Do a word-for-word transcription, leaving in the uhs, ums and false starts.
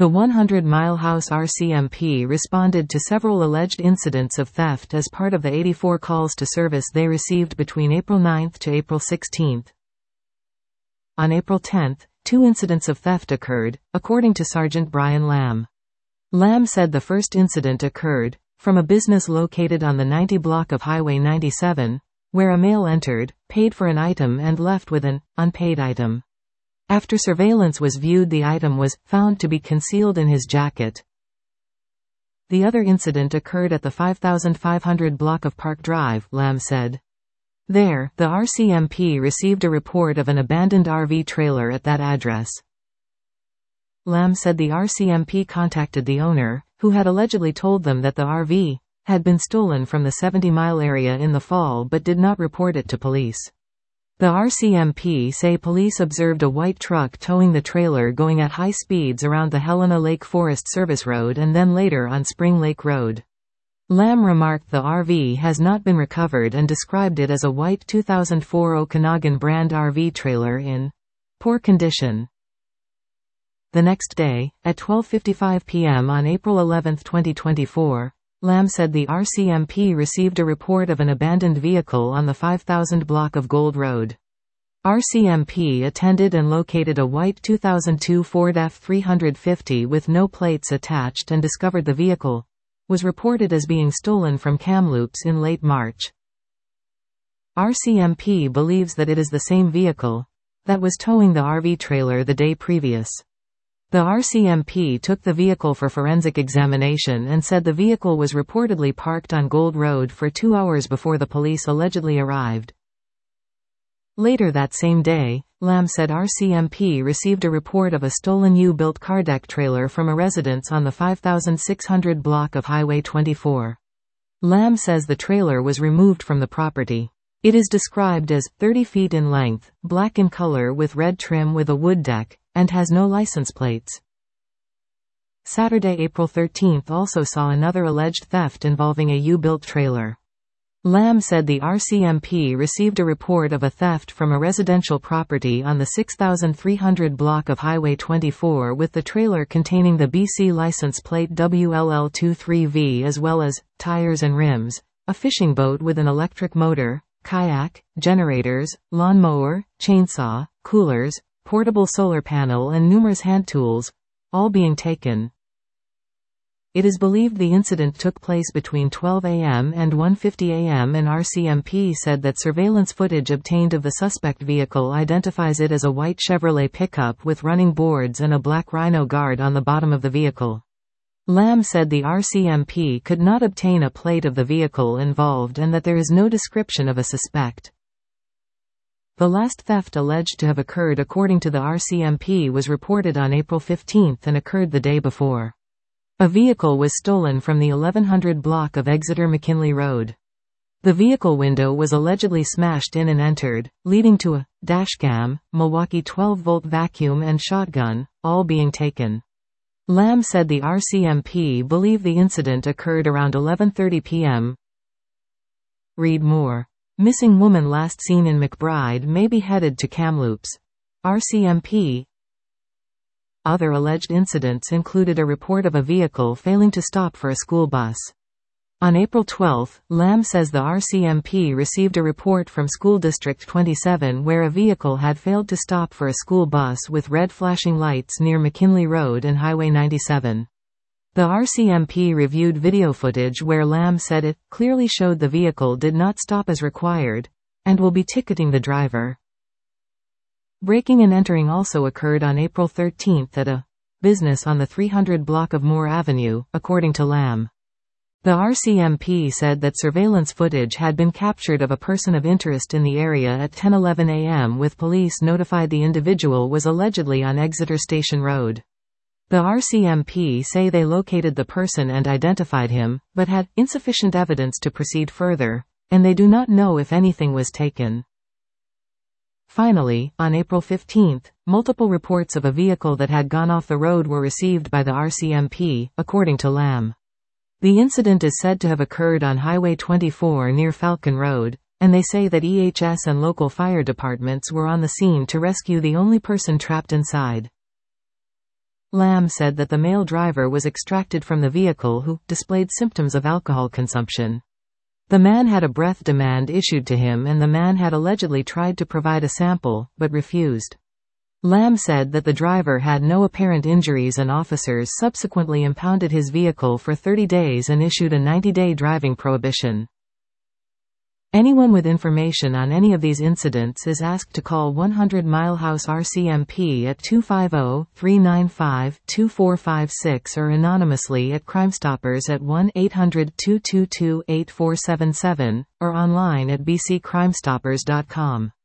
The Hundred Mile House R C M P responded to several alleged incidents of theft as part of the eighty-four calls to service they received between April ninth to April sixteenth. On April tenth, two incidents of theft occurred, according to Sergeant Brian Lamb. Lamb said the first incident occurred from a business located on the ninety block of Highway ninety-seven, where a male entered, paid for an item and left with an unpaid item. After surveillance was viewed, the item was found to be concealed in his jacket. The other incident occurred at the five thousand five hundred block of Park Drive, Lamb said. There, the R C M P received a report of an abandoned R V trailer at that address. Lamb said the R C M P contacted the owner, who had allegedly told them that the R V had been stolen from the seventy mile area in the fall but did not report it to police. The R C M P say police observed a white truck towing the trailer going at high speeds around the Helena Lake Forest Service Road and then later on Spring Lake Road. Lamb remarked the R V has not been recovered and described it as a white two thousand four Okanagan brand R V trailer in poor condition. The next day, at twelve fifty-five p m on April eleventh twenty twenty-four, Lamb said the R C M P received a report of an abandoned vehicle on the five thousand block of Gold Road. R C M P attended and located a white two thousand two Ford F three fifty with no plates attached and discovered the vehicle was reported as being stolen from Kamloops in late March. R C M P believes that it is the same vehicle that was towing the R V trailer the day previous. The R C M P took the vehicle for forensic examination and said the vehicle was reportedly parked on Gold Road for two hours before the police allegedly arrived. Later that same day, Lamb said R C M P received a report of a stolen U-built car deck trailer from a residence on the five thousand six hundred block of Highway twenty-four. Lamb says the trailer was removed from the property. It is described as thirty feet in length, black in color with red trim with a wood deck, and has no license plates. Saturday, April thirteenth also saw another alleged theft involving a U-built trailer. Lamb said the R C M P received a report of a theft from a residential property on the six thousand three hundred block of Highway twenty-four with the trailer containing the B C license plate W L L twenty-three V as well as tires and rims, a fishing boat with an electric motor, kayak, generators, lawnmower, chainsaw, coolers, portable solar panel and numerous hand tools, all being taken. It is believed the incident took place between twelve a m and one fifty a m and R C M P said that surveillance footage obtained of the suspect vehicle identifies it as a white Chevrolet pickup with running boards and a black Rhino guard on the bottom of the vehicle. Lamb said the R C M P could not obtain a plate of the vehicle involved and that there is no description of a suspect. The last theft alleged to have occurred according to the R C M P was reported on April fifteenth and occurred the day before. A vehicle was stolen from the eleven hundred block of Exeter-McKinley Road. The vehicle window was allegedly smashed in and entered, leading to a dashcam, Milwaukee twelve volt vacuum and shotgun, all being taken. Lamb said the R C M P believe the incident occurred around eleven thirty p m Read more. Missing woman last seen in McBride may be headed to Kamloops. R C M P. Other alleged incidents included a report of a vehicle failing to stop for a school bus. On April twelfth, Lamb says the R C M P received a report from School District twenty-seven where a vehicle had failed to stop for a school bus with red flashing lights near McKinley Road and Highway ninety-seven. The R C M P reviewed video footage where Lamb said it clearly showed the vehicle did not stop as required, and will be ticketing the driver. Breaking and entering also occurred on April thirteenth at a business on the three hundred block of Moore Avenue, according to Lamb. The R C M P said that surveillance footage had been captured of a person of interest in the area at ten eleven a m with police notified the individual was allegedly on Exeter Station Road. The R C M P say they located the person and identified him, but had insufficient evidence to proceed further, and they do not know if anything was taken. Finally, on April fifteenth, multiple reports of a vehicle that had gone off the road were received by the R C M P, according to Lamb. The incident is said to have occurred on Highway twenty-four near Falcon Road, and they say that E H S and local fire departments were on the scene to rescue the only person trapped inside. Lamb said that the male driver was extracted from the vehicle who displayed symptoms of alcohol consumption. The man had a breath demand issued to him and the man had allegedly tried to provide a sample, but refused. Lamb said that the driver had no apparent injuries and officers subsequently impounded his vehicle for thirty days and issued a ninety-day driving prohibition. Anyone with information on any of these incidents is asked to call one hundred Mile House R C M P at two five zero, three nine five, two four five six or anonymously at Crimestoppers at one eight hundred, two two two, eight four seven seven, or online at b c crime stoppers dot com.